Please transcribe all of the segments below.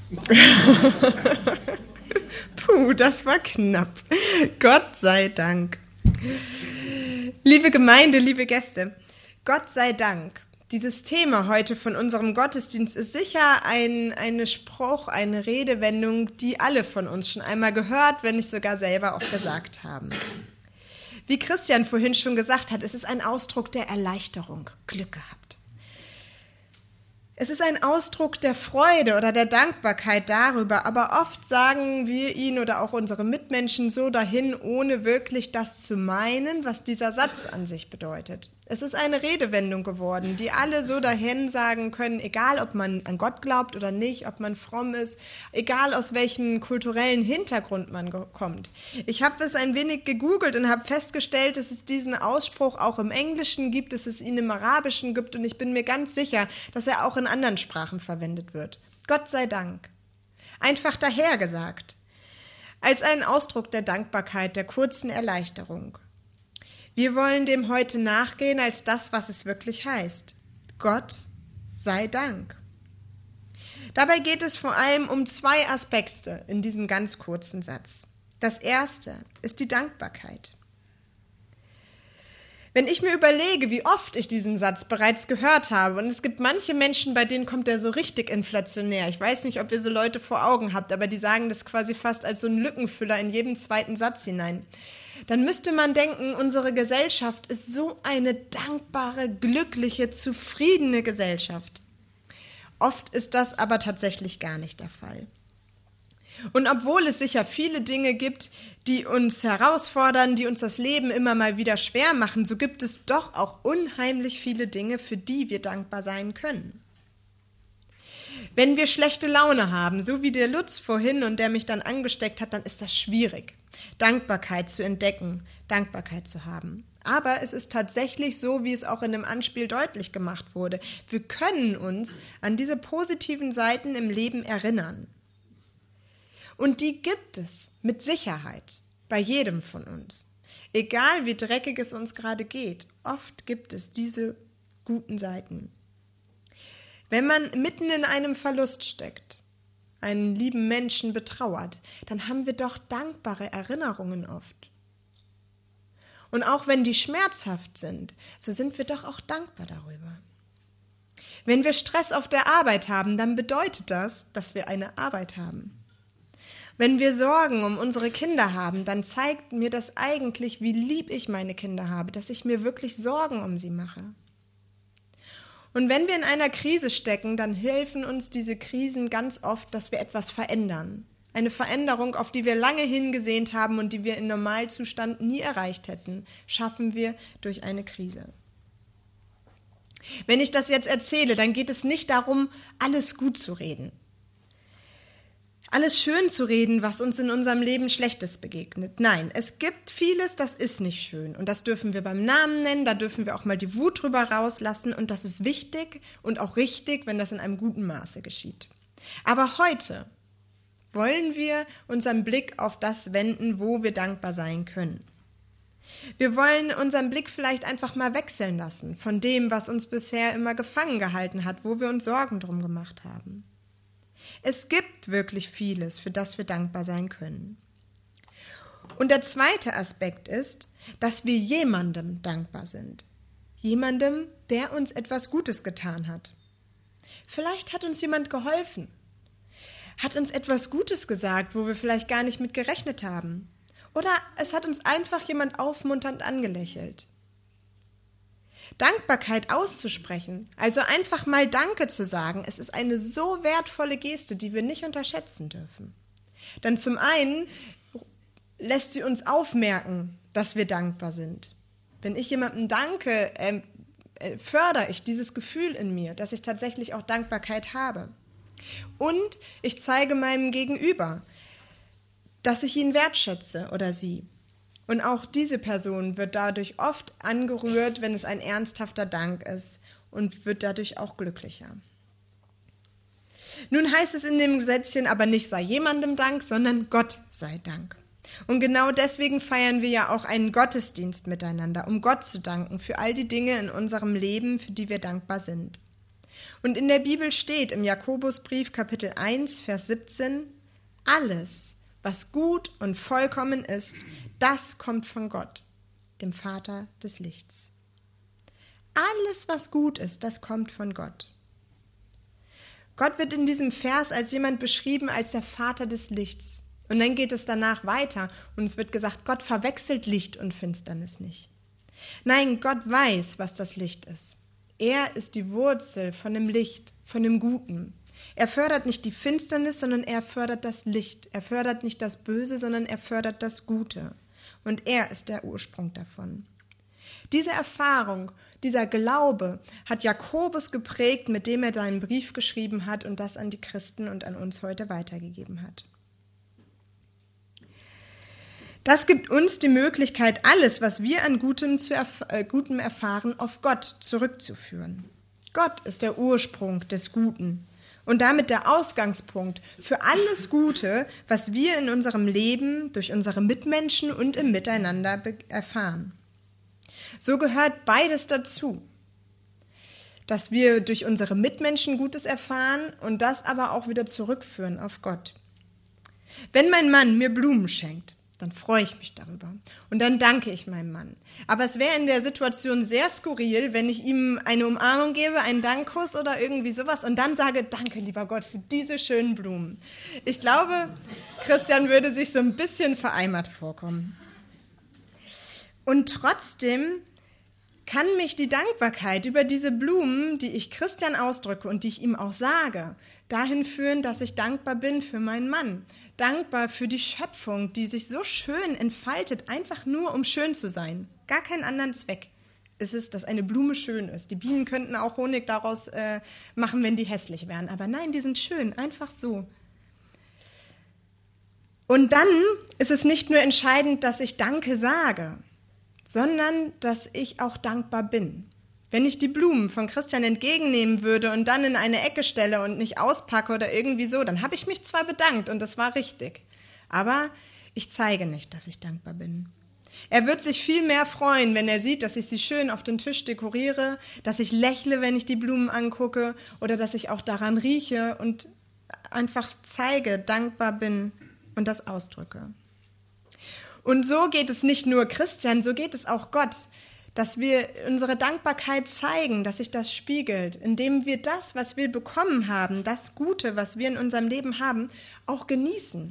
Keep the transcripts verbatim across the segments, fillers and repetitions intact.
Puh, das war knapp. Gott sei Dank. Liebe Gemeinde, liebe Gäste, Gott sei Dank. Dieses Thema heute von unserem Gottesdienst ist sicher ein eine Spruch, eine Redewendung, die alle von uns schon einmal gehört, wenn nicht sogar selber auch gesagt haben. Wie Christian vorhin schon gesagt hat, es ist ein Ausdruck der Erleichterung, Glück gehabt. Es ist ein Ausdruck der Freude oder der Dankbarkeit darüber, aber oft sagen wir ihn oder auch unsere Mitmenschen so dahin, ohne wirklich das zu meinen, was dieser Satz an sich bedeutet. Es ist eine Redewendung geworden, die alle so dahin sagen können, egal ob man an Gott glaubt oder nicht, ob man fromm ist, egal aus welchem kulturellen Hintergrund man kommt. Ich habe es ein wenig gegoogelt und habe festgestellt, dass es diesen Ausspruch auch im Englischen gibt, dass es ihn im Arabischen gibt und ich bin mir ganz sicher, dass er auch in anderen Sprachen verwendet wird. Gott sei Dank. Einfach dahergesagt. Als einen Ausdruck der Dankbarkeit, der kurzen Erleichterung. Wir wollen dem heute nachgehen als das, was es wirklich heißt. Gott sei Dank. Dabei geht es vor allem um zwei Aspekte in diesem ganz kurzen Satz. Das erste ist die Dankbarkeit. Wenn ich mir überlege, wie oft ich diesen Satz bereits gehört habe, und es gibt manche Menschen, bei denen kommt der so richtig inflationär. Ich weiß nicht, ob ihr so Leute vor Augen habt, aber die sagen das quasi fast als so ein Lückenfüller in jeden zweiten Satz hinein. Dann müsste man denken, unsere Gesellschaft ist so eine dankbare, glückliche, zufriedene Gesellschaft. Oft ist das aber tatsächlich gar nicht der Fall. Und obwohl es sicher viele Dinge gibt, die uns herausfordern, die uns das Leben immer mal wieder schwer machen, so gibt es doch auch unheimlich viele Dinge, für die wir dankbar sein können. Wenn wir schlechte Laune haben, so wie der Lutz vorhin und der mich dann angesteckt hat, dann ist das schwierig, Dankbarkeit zu entdecken, Dankbarkeit zu haben. Aber es ist tatsächlich so, wie es auch in dem Anspiel deutlich gemacht wurde. Wir können uns an diese positiven Seiten im Leben erinnern. Und die gibt es mit Sicherheit bei jedem von uns. Egal wie dreckig es uns gerade geht, oft gibt es diese guten Seiten. Wenn man mitten in einem Verlust steckt, einen lieben Menschen betrauert, dann haben wir doch dankbare Erinnerungen oft. Und auch wenn die schmerzhaft sind, so sind wir doch auch dankbar darüber. Wenn wir Stress auf der Arbeit haben, dann bedeutet das, dass wir eine Arbeit haben. Wenn wir Sorgen um unsere Kinder haben, dann zeigt mir das eigentlich, wie lieb ich meine Kinder habe, dass ich mir wirklich Sorgen um sie mache. Und wenn wir in einer Krise stecken, dann helfen uns diese Krisen ganz oft, dass wir etwas verändern. Eine Veränderung, auf die wir lange hingesehnt haben und die wir im Normalzustand nie erreicht hätten, schaffen wir durch eine Krise. Wenn ich das jetzt erzähle, dann geht es nicht darum, alles gut zu reden. Alles schön zu reden, was uns in unserem Leben Schlechtes begegnet. Nein, es gibt vieles, das ist nicht schön. Und das dürfen wir beim Namen nennen, da dürfen wir auch mal die Wut drüber rauslassen. Und das ist wichtig und auch richtig, wenn das in einem guten Maße geschieht. Aber heute wollen wir unseren Blick auf das wenden, wo wir dankbar sein können. Wir wollen unseren Blick vielleicht einfach mal wechseln lassen von dem, was uns bisher immer gefangen gehalten hat, wo wir uns Sorgen drum gemacht haben. Es gibt wirklich vieles, für das wir dankbar sein können. Und der zweite Aspekt ist, dass wir jemandem dankbar sind. Jemandem, der uns etwas Gutes getan hat. Vielleicht hat uns jemand geholfen, hat uns etwas Gutes gesagt, wo wir vielleicht gar nicht mit gerechnet haben. Oder es hat uns einfach jemand aufmunternd angelächelt. Dankbarkeit auszusprechen, also einfach mal Danke zu sagen, es ist eine so wertvolle Geste, die wir nicht unterschätzen dürfen. Denn zum einen lässt sie uns aufmerken, dass wir dankbar sind. Wenn ich jemandem danke, äh, äh, fördere ich dieses Gefühl in mir, dass ich tatsächlich auch Dankbarkeit habe. Und ich zeige meinem Gegenüber, dass ich ihn wertschätze oder sie. Und auch diese Person wird dadurch oft angerührt, wenn es ein ernsthafter Dank ist und wird dadurch auch glücklicher. Nun heißt es in dem Sätzchen aber nicht sei jemandem Dank, sondern Gott sei Dank. Und genau deswegen feiern wir ja auch einen Gottesdienst miteinander, um Gott zu danken für all die Dinge in unserem Leben, für die wir dankbar sind. Und in der Bibel steht im Jakobusbrief Kapitel eins, Vers siebzehn, alles, was gut und vollkommen ist, das kommt von Gott, dem Vater des Lichts. Alles, was gut ist, das kommt von Gott. Gott wird in diesem Vers als jemand beschrieben als der Vater des Lichts. Und dann geht es danach weiter und es wird gesagt, Gott verwechselt Licht und Finsternis nicht. Nein, Gott weiß, was das Licht ist. Er ist die Wurzel von dem Licht, von dem Guten. Er fördert nicht die Finsternis, sondern er fördert das Licht. Er fördert nicht das Böse, sondern er fördert das Gute. Und er ist der Ursprung davon. Diese Erfahrung, dieser Glaube hat Jakobus geprägt, mit dem er seinen Brief geschrieben hat und das an die Christen und an uns heute weitergegeben hat. Das gibt uns die Möglichkeit, alles, was wir an Gutem, zu erf- äh, Gutem erfahren, auf Gott zurückzuführen. Gott ist der Ursprung des Guten und damit der Ausgangspunkt für alles Gute, was wir in unserem Leben durch unsere Mitmenschen und im Miteinander be- erfahren. So gehört beides dazu, dass wir durch unsere Mitmenschen Gutes erfahren und das aber auch wieder zurückführen auf Gott. Wenn mein Mann mir Blumen schenkt, dann freue ich mich darüber und dann danke ich meinem Mann. Aber es wäre in der Situation sehr skurril, wenn ich ihm eine Umarmung gebe, einen Dankkuss oder irgendwie sowas und dann sage, danke lieber Gott für diese schönen Blumen. Ich glaube, Christian würde sich so ein bisschen vereimert vorkommen. Und trotzdem kann mich die Dankbarkeit über diese Blumen, die ich Christian ausdrücke und die ich ihm auch sage, dahin führen, dass ich dankbar bin für meinen Mann. Dankbar für die Schöpfung, die sich so schön entfaltet, einfach nur um schön zu sein. Gar keinen anderen Zweck ist es, dass eine Blume schön ist. Die Bienen könnten auch Honig daraus äh, machen, wenn die hässlich wären. Aber nein, die sind schön, einfach so. Und dann ist es nicht nur entscheidend, dass ich Danke sage, sondern dass ich auch dankbar bin. Wenn ich die Blumen von Christian entgegennehmen würde und dann in eine Ecke stelle und nicht auspacke oder irgendwie so, dann habe ich mich zwar bedankt und das war richtig, aber ich zeige nicht, dass ich dankbar bin. Er wird sich viel mehr freuen, wenn er sieht, dass ich sie schön auf den Tisch dekoriere, dass ich lächle, wenn ich die Blumen angucke oder dass ich auch daran rieche und einfach zeige, dankbar bin und das ausdrücke. Und so geht es nicht nur Christian, so geht es auch Gott, dass wir unsere Dankbarkeit zeigen, dass sich das spiegelt, indem wir das, was wir bekommen haben, das Gute, was wir in unserem Leben haben, auch genießen.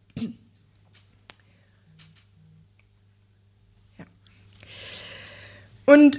Ja. Und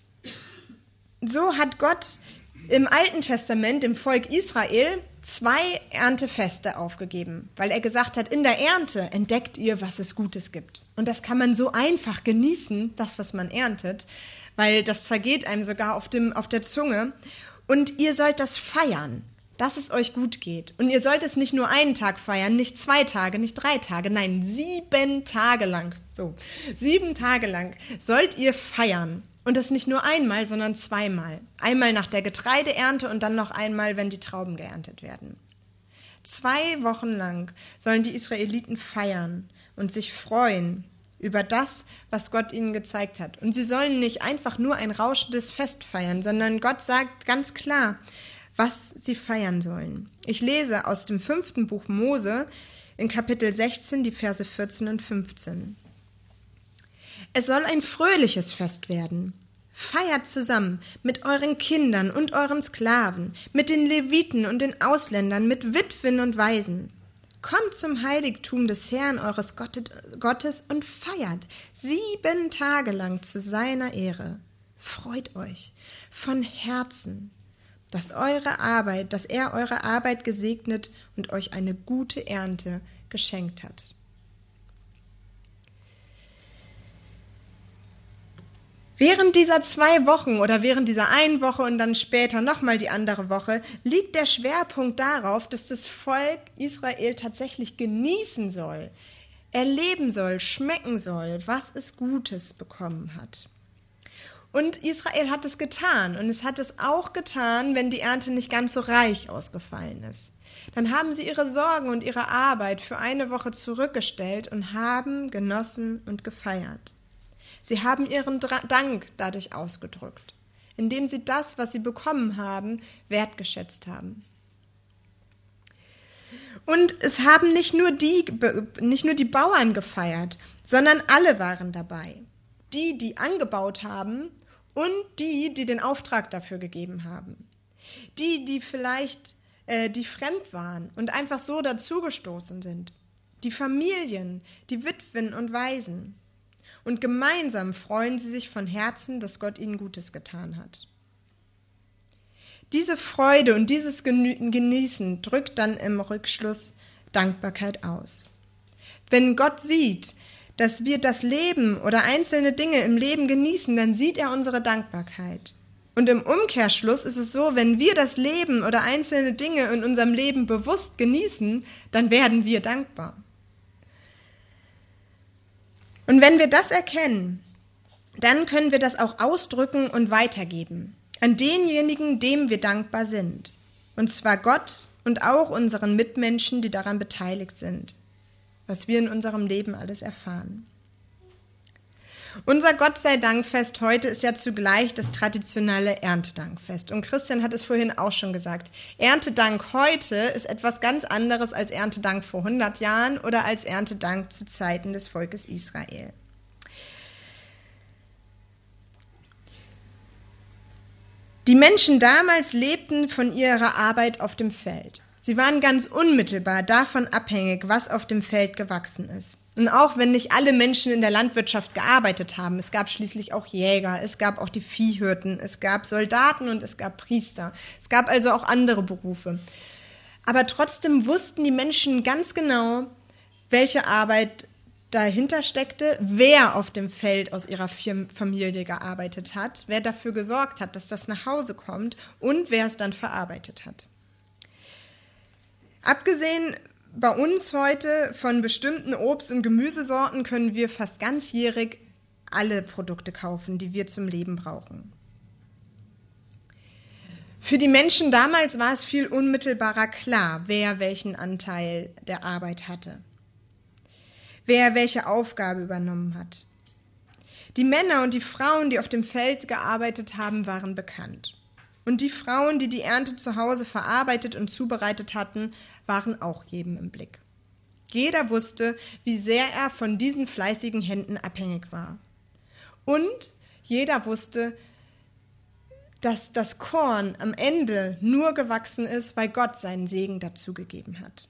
so hat Gott im Alten Testament, dem Volk Israel, zwei Erntefeste aufgegeben, weil er gesagt hat, in der Ernte entdeckt ihr, was es Gutes gibt. Und das kann man so einfach genießen, das, was man erntet, weil das zergeht einem sogar auf dem, auf der Zunge. Und ihr sollt das feiern, dass es euch gut geht. Und ihr sollt es nicht nur einen Tag feiern, nicht zwei Tage, nicht drei Tage, nein, sieben Tage lang. So, sieben Tage lang sollt ihr feiern. Und das nicht nur einmal, sondern zweimal. Einmal nach der Getreideernte und dann noch einmal, wenn die Trauben geerntet werden. Zwei Wochen lang sollen die Israeliten feiern und sich freuen über das, was Gott ihnen gezeigt hat. Und sie sollen nicht einfach nur ein rauschendes Fest feiern, sondern Gott sagt ganz klar, was sie feiern sollen. Ich lese aus dem fünften Buch Mose in Kapitel sechzehn die Verse vierzehn und fünfzehn. Es soll ein fröhliches Fest werden. Feiert zusammen mit euren Kindern und euren Sklaven, mit den Leviten und den Ausländern, mit Witwen und Waisen. Kommt zum Heiligtum des Herrn eures Gottes und feiert sieben Tage lang zu seiner Ehre. Freut euch von Herzen, dass eure Arbeit, dass er eure Arbeit gesegnet und euch eine gute Ernte geschenkt hat. Während dieser zwei Wochen oder während dieser einen Woche und dann später nochmal die andere Woche liegt der Schwerpunkt darauf, dass das Volk Israel tatsächlich genießen soll, erleben soll, schmecken soll, was es Gutes bekommen hat. Und Israel hat es getan und es hat es auch getan, wenn die Ernte nicht ganz so reich ausgefallen ist. Dann haben sie ihre Sorgen und ihre Arbeit für eine Woche zurückgestellt und haben genossen und gefeiert. Sie haben ihren Dank dadurch ausgedrückt. indem sie das, was sie bekommen haben, wertgeschätzt haben. Und es haben nicht nur die, nicht nur die Bauern gefeiert, sondern alle waren dabei. Die, die angebaut haben und die, die den Auftrag dafür gegeben haben. Die, die vielleicht äh, die fremd waren und einfach so dazugestoßen sind. Die Familien, die Witwen und Waisen. Und gemeinsam freuen sie sich von Herzen, dass Gott ihnen Gutes getan hat. Diese Freude und dieses Genießen drückt dann im Rückschluss Dankbarkeit aus. Wenn Gott sieht, dass wir das Leben oder einzelne Dinge im Leben genießen, dann sieht er unsere Dankbarkeit. Und im Umkehrschluss ist es so, wenn wir das Leben oder einzelne Dinge in unserem Leben bewusst genießen, dann werden wir dankbar. Und wenn wir das erkennen, dann können wir das auch ausdrücken und weitergeben. An denjenigen, dem wir dankbar sind. Und zwar Gott und auch unseren Mitmenschen, die daran beteiligt sind, was wir in unserem Leben alles erfahren. Unser Gott-sei-Dank-Fest heute ist ja zugleich das traditionelle Erntedankfest. Und Christian hat es vorhin auch schon gesagt. Erntedank heute ist etwas ganz anderes als Erntedank vor hundert Jahren oder als Erntedank zu Zeiten des Volkes Israel. Die Menschen damals lebten von ihrer Arbeit auf dem Feld. Sie waren ganz unmittelbar davon abhängig, was auf dem Feld gewachsen ist. Und auch wenn nicht alle Menschen in der Landwirtschaft gearbeitet haben, es gab schließlich auch Jäger, es gab auch die Viehhirten, es gab Soldaten und es gab Priester. Es gab also auch andere Berufe. Aber trotzdem wussten die Menschen ganz genau, welche Arbeit dahinter steckte, wer auf dem Feld aus ihrer Familie gearbeitet hat, wer dafür gesorgt hat, dass das nach Hause kommt und wer es dann verarbeitet hat. Abgesehen bei uns heute von bestimmten Obst- und Gemüsesorten können wir fast ganzjährig alle Produkte kaufen, die wir zum Leben brauchen. Für die Menschen damals war es viel unmittelbarer klar, wer welchen Anteil der Arbeit hatte. Wer welche Aufgabe übernommen hat. Die Männer und die Frauen, die auf dem Feld gearbeitet haben, waren bekannt. Und die Frauen, die die Ernte zu Hause verarbeitet und zubereitet hatten, waren auch jedem im Blick. Jeder wusste, wie sehr er von diesen fleißigen Händen abhängig war. Und jeder wusste, dass das Korn am Ende nur gewachsen ist, weil Gott seinen Segen dazu gegeben hat.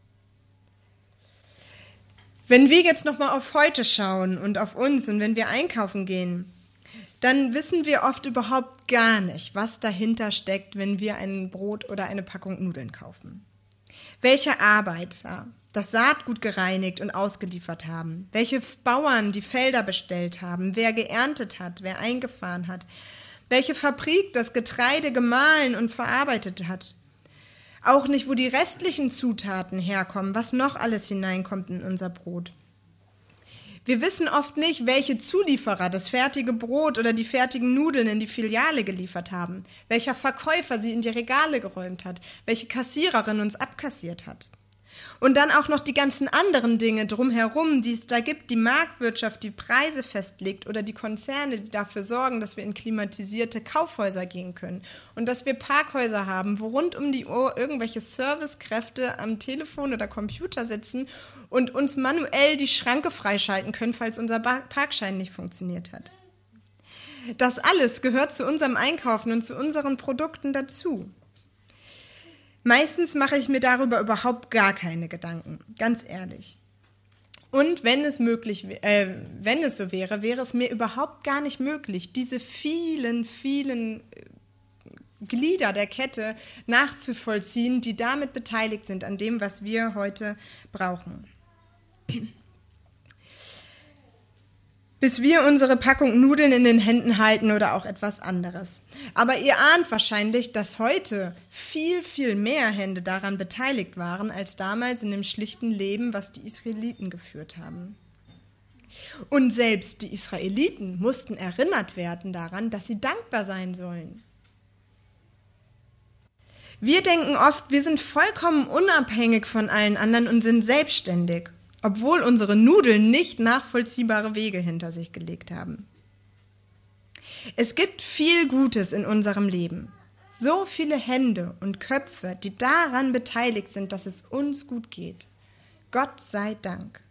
Wenn wir jetzt nochmal auf heute schauen und auf uns und wenn wir einkaufen gehen, dann wissen wir oft überhaupt gar nicht, was dahinter steckt, wenn wir ein Brot oder eine Packung Nudeln kaufen. Welche Arbeiter das Saatgut gereinigt und ausgeliefert haben, welche Bauern die Felder bestellt haben, wer geerntet hat, wer eingefahren hat, welche Fabrik das Getreide gemahlen und verarbeitet hat. Auch nicht, wo die restlichen Zutaten herkommen, was noch alles hineinkommt in unser Brot. Wir wissen oft nicht, welche Zulieferer das fertige Brot oder die fertigen Nudeln in die Filiale geliefert haben, welcher Verkäufer sie in die Regale geräumt hat, welche Kassiererin uns abkassiert hat. Und dann auch noch die ganzen anderen Dinge drumherum, die es da gibt, die Marktwirtschaft, die Preise festlegt oder die Konzerne, die dafür sorgen, dass wir in klimatisierte Kaufhäuser gehen können und dass wir Parkhäuser haben, wo rund um die Uhr irgendwelche Servicekräfte am Telefon oder Computer sitzen und uns manuell die Schranke freischalten können, falls unser Parkschein nicht funktioniert hat. Das alles gehört zu unserem Einkaufen und zu unseren Produkten dazu. Meistens mache ich mir darüber überhaupt gar keine Gedanken, ganz ehrlich. Und wenn es möglich, äh, wenn es so wäre, wäre es mir überhaupt gar nicht möglich, diese vielen, vielen Glieder der Kette nachzuvollziehen, die damit beteiligt sind an dem, was wir heute brauchen. Bis wir unsere Packung Nudeln in den Händen halten oder auch etwas anderes. Aber ihr ahnt wahrscheinlich, dass heute viel, viel mehr Hände daran beteiligt waren, als damals in dem schlichten Leben, was die Israeliten geführt haben. Und selbst die Israeliten mussten erinnert werden daran, dass sie dankbar sein sollen. Wir denken oft, wir sind vollkommen unabhängig von allen anderen und sind selbstständig, obwohl unsere Nudeln nicht nachvollziehbare Wege hinter sich gelegt haben. Es gibt viel Gutes in unserem Leben. So viele Hände und Köpfe, die daran beteiligt sind, dass es uns gut geht. Gott sei Dank.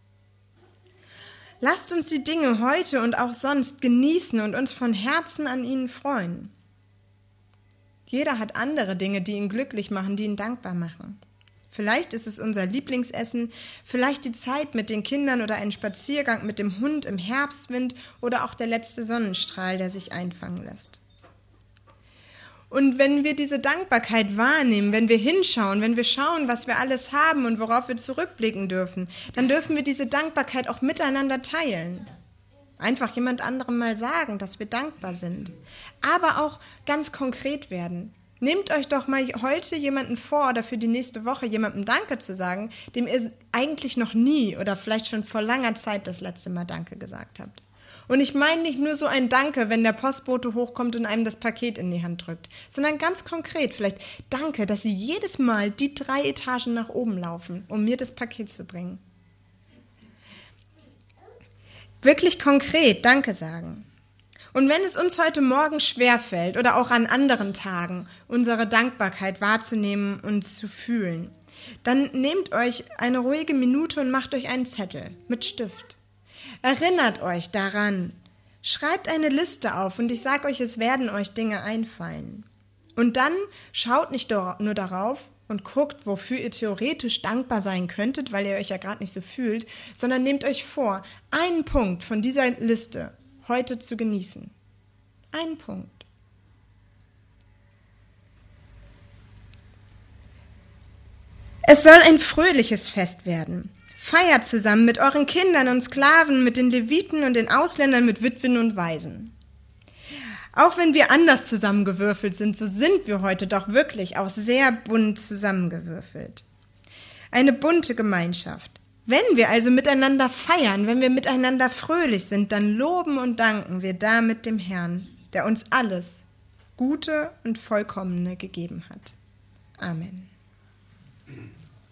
Lasst uns die Dinge heute und auch sonst genießen und uns von Herzen an ihnen freuen. Jeder hat andere Dinge, die ihn glücklich machen, die ihn dankbar machen. Vielleicht ist es unser Lieblingsessen, vielleicht die Zeit mit den Kindern oder ein Spaziergang mit dem Hund im Herbstwind oder auch der letzte Sonnenstrahl, der sich einfangen lässt. Und wenn wir diese Dankbarkeit wahrnehmen, wenn wir hinschauen, wenn wir schauen, was wir alles haben und worauf wir zurückblicken dürfen, dann dürfen wir diese Dankbarkeit auch miteinander teilen. Einfach jemand anderem mal sagen, dass wir dankbar sind. Aber auch ganz konkret werden. Nehmt euch doch mal heute jemanden vor oder für die nächste Woche jemandem Danke zu sagen, dem ihr eigentlich noch nie oder vielleicht schon vor langer Zeit das letzte Mal Danke gesagt habt. Und ich meine nicht nur so ein Danke, wenn der Postbote hochkommt und einem das Paket in die Hand drückt, sondern ganz konkret vielleicht Danke, dass Sie jedes Mal die drei Etagen nach oben laufen, um mir das Paket zu bringen. Wirklich konkret Danke sagen. Und wenn es uns heute Morgen schwerfällt oder auch an anderen Tagen, unsere Dankbarkeit wahrzunehmen und zu fühlen, dann nehmt euch eine ruhige Minute und macht euch einen Zettel mit Stift. Erinnert euch daran. Schreibt eine Liste auf und ich sage euch, es werden euch Dinge einfallen. Und dann schaut nicht nur darauf und guckt, wofür ihr theoretisch dankbar sein könntet, weil ihr euch ja gerade nicht so fühlt, sondern nehmt euch vor, einen Punkt von dieser Liste heute zu genießen. Einen Punkt. Es soll ein fröhliches Fest werden. Feiert zusammen mit euren Kindern und Sklaven, mit den Leviten und den Ausländern, mit Witwen und Waisen. Auch wenn wir anders zusammengewürfelt sind, so sind wir heute doch wirklich auch sehr bunt zusammengewürfelt. Eine bunte Gemeinschaft. Wenn wir also miteinander feiern, wenn wir miteinander fröhlich sind, dann loben und danken wir damit dem Herrn, der uns alles Gute und Vollkommene gegeben hat. Amen.